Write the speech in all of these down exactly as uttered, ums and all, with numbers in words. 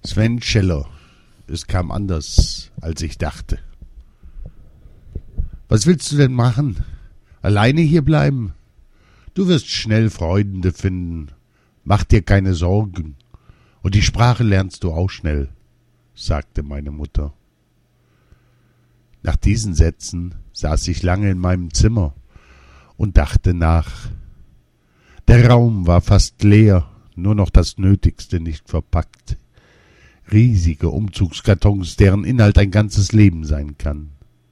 Sven Scheller. Es kam anders, als ich dachte. Was willst du denn machen? Alleine hier bleiben? Du wirst schnell Freunde finden. Mach dir keine Sorgen. Und die Sprache lernst du auch schnell, sagte meine Mutter. Nach diesen Sätzen saß ich lange in meinem Zimmer und dachte nach. Der Raum war fast leer, nur noch das Nötigste nicht verpackt. Riesige Umzugskartons, deren Inhalt ein ganzes Leben sein kann.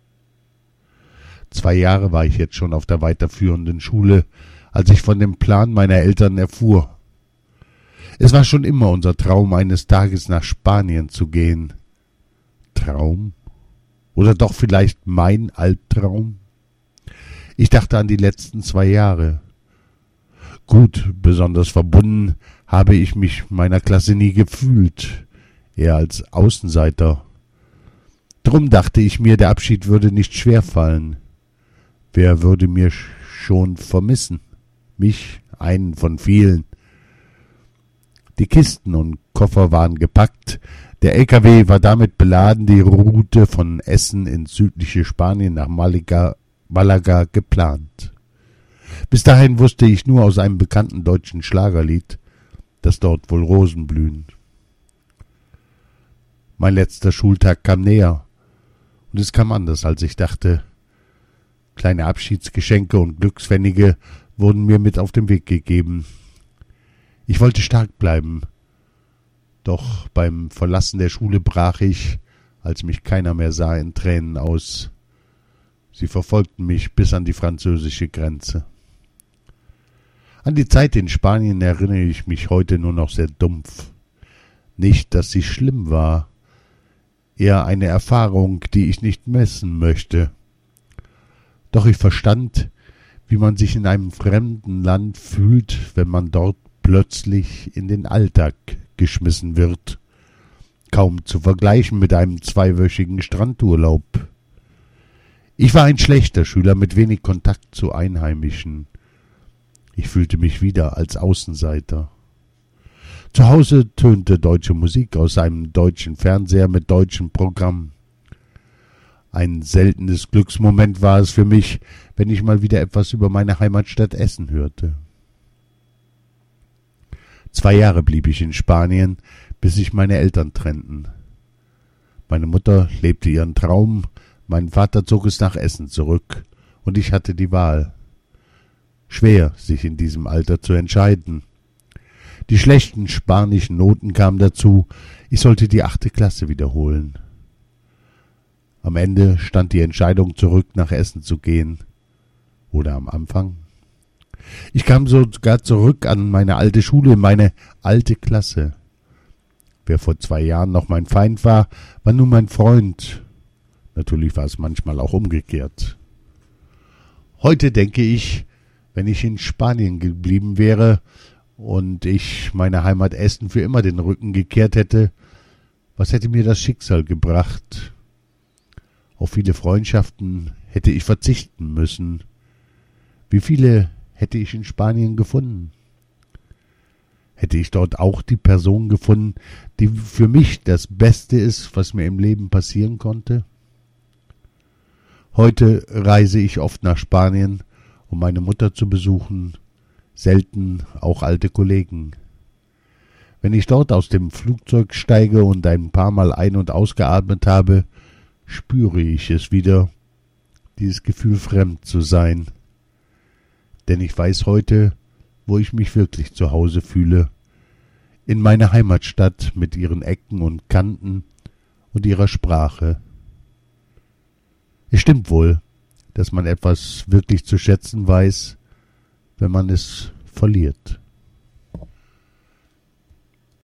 Zwei Jahre war ich jetzt schon auf der weiterführenden Schule, als ich von dem Plan meiner Eltern erfuhr. Es war schon immer unser Traum, eines Tages nach Spanien zu gehen. Traum? Oder doch vielleicht mein Albtraum? Ich dachte an die letzten zwei Jahre. Gut, besonders verbunden habe ich mich meiner Klasse nie gefühlt, eher als Außenseiter. Drum dachte ich mir, der Abschied würde nicht schwer fallen. Wer würde mir schon vermissen? Mich, einen von vielen. Die Kisten und Koffer waren gepackt. Der L K W war damit beladen, die Route von Essen ins südliche Spanien nach Malaga, Malaga geplant. Bis dahin wusste ich nur aus einem bekannten deutschen Schlagerlied, dass dort wohl Rosen blühen. Mein letzter Schultag kam näher, und es kam anders, als ich dachte. Kleine Abschiedsgeschenke und Glückspfennige wurden mir mit auf den Weg gegeben. Ich wollte stark bleiben, doch beim Verlassen der Schule brach ich, als mich keiner mehr sah, in Tränen aus. Sie verfolgten mich bis an die französische Grenze. An die Zeit in Spanien erinnere ich mich heute nur noch sehr dumpf. Nicht, dass sie schlimm war, eher eine Erfahrung, die ich nicht missen möchte. Doch ich verstand, wie man sich in einem fremden Land fühlt, wenn man dort plötzlich in den Alltag geschmissen wird. Kaum zu vergleichen mit einem zweiwöchigen Strandurlaub. Ich war ein schlechter Schüler mit wenig Kontakt zu Einheimischen. Ich fühlte mich wieder als Außenseiter. Zu Hause tönte deutsche Musik aus einem deutschen Fernseher mit deutschem Programm. Ein seltenes Glücksmoment war es für mich, wenn ich mal wieder etwas über meine Heimatstadt Essen hörte. Zwei Jahre blieb ich in Spanien, bis sich meine Eltern trennten. Meine Mutter lebte ihren Traum, mein Vater zog es nach Essen zurück, und ich hatte die Wahl. Schwer, sich in diesem Alter zu entscheiden. Die schlechten spanischen Noten kamen dazu, ich sollte die achte Klasse wiederholen. Am Ende stand die Entscheidung, zurück nach Essen zu gehen. Oder am Anfang? Ich kam sogar zurück an meine alte Schule, meine alte Klasse. Wer vor zwei Jahren noch mein Feind war, war nun mein Freund. Natürlich war es manchmal auch umgekehrt. Heute denke ich, wenn ich in Spanien geblieben wäre und ich meiner Heimat Essen für immer den Rücken gekehrt hätte, was hätte mir das Schicksal gebracht? Auf viele Freundschaften hätte ich verzichten müssen. Wie viele hätte ich in Spanien gefunden? Hätte ich dort auch die Person gefunden, die für mich das Beste ist, was mir im Leben passieren konnte? Heute reise ich oft nach Spanien, um meine Mutter zu besuchen, selten auch alte Kollegen. Wenn ich dort aus dem Flugzeug steige und ein paar Mal ein- und ausgeatmet habe, spüre ich es wieder, dieses Gefühl, fremd zu sein. Denn ich weiß heute, wo ich mich wirklich zu Hause fühle, in meiner Heimatstadt mit ihren Ecken und Kanten und ihrer Sprache. Es stimmt wohl, dass man etwas wirklich zu schätzen weiß, wenn man es verliert.